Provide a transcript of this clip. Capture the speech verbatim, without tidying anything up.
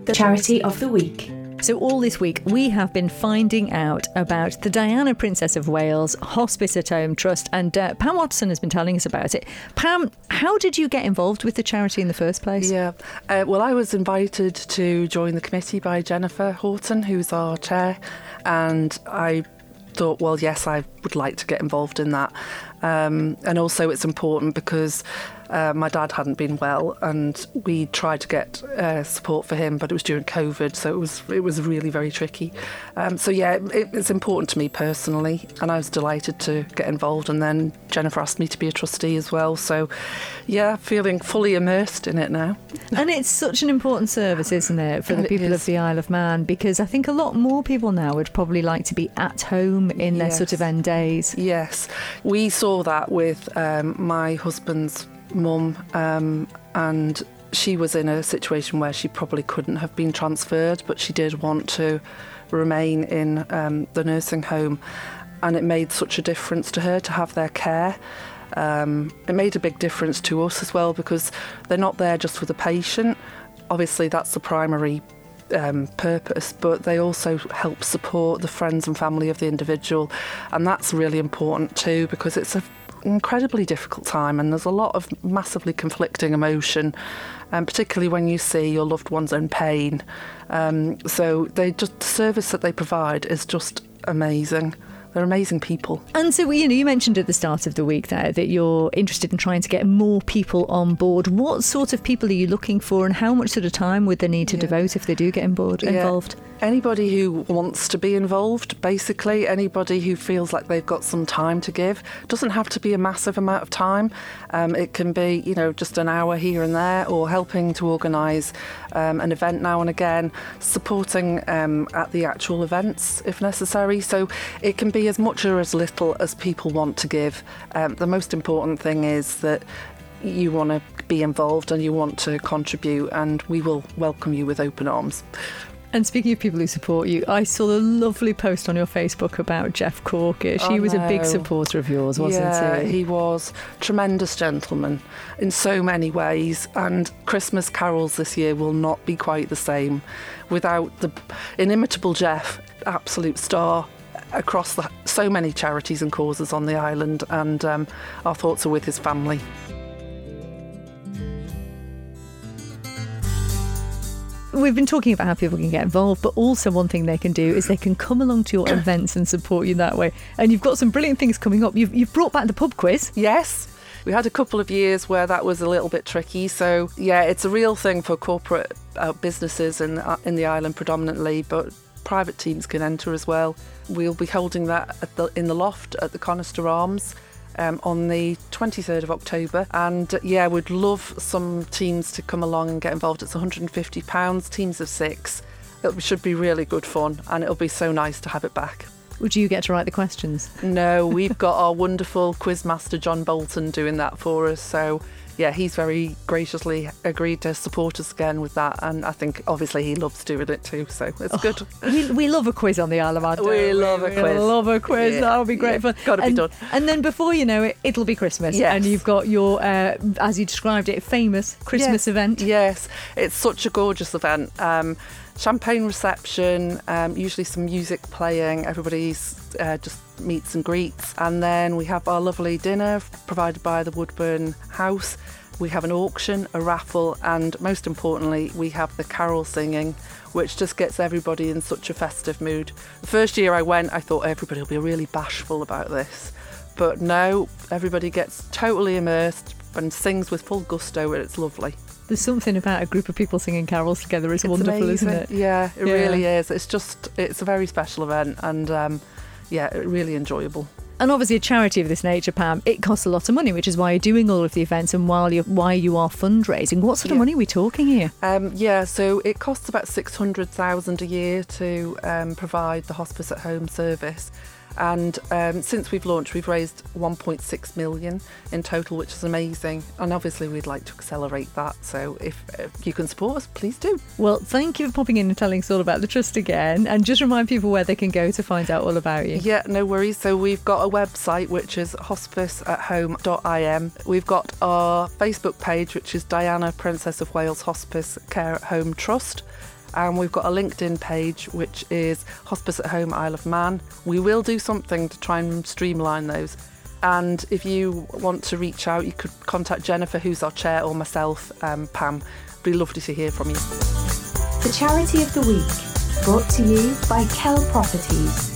The Charity of the Week. So all this week we have been finding out about the Diana, Princess of Wales Hospice at Home Trust, and uh, Pam Watson has been telling us about it. Pam, how did you get involved with the charity in the first place? Yeah, uh, well, I was invited to join the committee by Jennifer Horton, who's our chair, and I thought, well, yes, I would like to get involved in that. Um, and also it's important because uh, my dad hadn't been well, and we tried to get uh, support for him, but it was during COVID, so it was it was really very tricky. Um, so yeah, it, it's important to me personally, and I was delighted to get involved. And then Jennifer asked me to be a trustee as well. So yeah, feeling fully immersed in it now. And it's such an important service, isn't it, for the It people is. of the Isle of Man? Because I think a lot more people now would probably like to be at home in their Yes. sort of end days. Yes, we saw that with um, my husband's mum, um, and she was in a situation where she probably couldn't have been transferred, but she did want to remain in um, the nursing home, and it made such a difference to her to have their care. Um, it made a big difference to us as well, because they're not there just for the patient. Obviously, that's the primary Um, purpose, but they also help support the friends and family of the individual, and that's really important too, because it's an incredibly difficult time and there's a lot of massively conflicting emotion, and particularly when you see your loved ones in pain. Um, so they just the service that they provide is just amazing. They're amazing people. And so, you know, you mentioned at the start of the week there that you're interested in trying to get more people on board. What sort of people are you looking for, and how much sort of time would they need to Yeah. devote if they do get on board, Yeah. involved? Anybody who wants to be involved, basically, anybody who feels like they've got some time to give. Doesn't have to be a massive amount of time. Um, it can be, you know, just an hour here and there, or helping to organise um, an event now and again, supporting um, at the actual events if necessary. So it can be as much or as little as people want to give. Um, the most important thing is that you want to be involved and you want to contribute, and we will welcome you with open arms. And speaking of people who support you, I saw a lovely post on your Facebook about Jeff Corkish. Oh, he was a big no. supporter of yours, wasn't yeah, he? he was. Tremendous gentleman in so many ways, and Christmas carols this year will not be quite the same without the inimitable Jeff, absolute star across the, so many charities and causes on the island, and um, our thoughts are with his family. We've been talking about how people can get involved, but also one thing they can do is they can come along to your events and support you that way. And you've got some brilliant things coming up. You've, you've brought back the pub quiz. Yes. We had a couple of years where that was a little bit tricky. So, yeah, it's a real thing for corporate uh, businesses in, uh, in the island predominantly, but private teams can enter as well. We'll be holding that at the, in the loft at the Conister Arms um, on the twenty-third of October. And, uh, yeah, we'd love some teams to come along and get involved. It's one hundred fifty pounds, teams of six. It should be really good fun, and it'll be so nice to have it back. Would you get to write the questions? No, we've got our wonderful quizmaster John Bolton doing that for us. So, yeah, he's very graciously agreed to support us again with that. And I think, obviously, he loves doing it too. So it's Oh, good. We, we love a quiz on the Isle of Man. don't We love a We quiz. love a quiz. Yeah. That'll be great Yeah. fun. Gotta be and, done. And then before you know it, it'll be Christmas. Yes. And you've got your, uh, as you described it, famous Christmas Yes. event. Yes, it's such a gorgeous event. Um, champagne reception, um, usually some music playing, everybody's uh, just meets and greets. And then we have our lovely dinner provided by the Woodburn House. We have an auction, a raffle, and most importantly, we have the carol singing, which just gets everybody in such a festive mood. The first year I went, I thought everybody will be really bashful about this. But no, everybody gets totally immersed and sings with full gusto, and it's lovely. There's something about a group of people singing carols together. It's, It's wonderful, amazing. isn't it? Yeah, it Yeah. really is. It's just, it's a very special event, and um, yeah, really enjoyable. And obviously a charity of this nature, Pam, it costs a lot of money, which is why you're doing all of the events and while you're, why you are fundraising. What sort of Yeah. money are we talking here? Um, yeah, so it costs about six hundred thousand dollars a year to um, provide the hospice at home service. And um, since we've launched, we've raised one point six million in total, which is amazing. And obviously we'd like to accelerate that. So if, if you can support us, please do. Well, thank you for popping in and telling us all about the Trust again. And just remind people where they can go to find out all about you. Yeah, no worries. So we've got a website, which is hospice at home dot I M. We've got our Facebook page, which is Diana, Princess of Wales Hospice Care at Home Trust. And we've got a LinkedIn page, which is Hospice at Home Isle of Man. We will do something to try and streamline those. And if you want to reach out, you could contact Jennifer, who's our chair, or myself, um, Pam. It'd be lovely to hear from you. The Charity of the Week, brought to you by Kell Properties.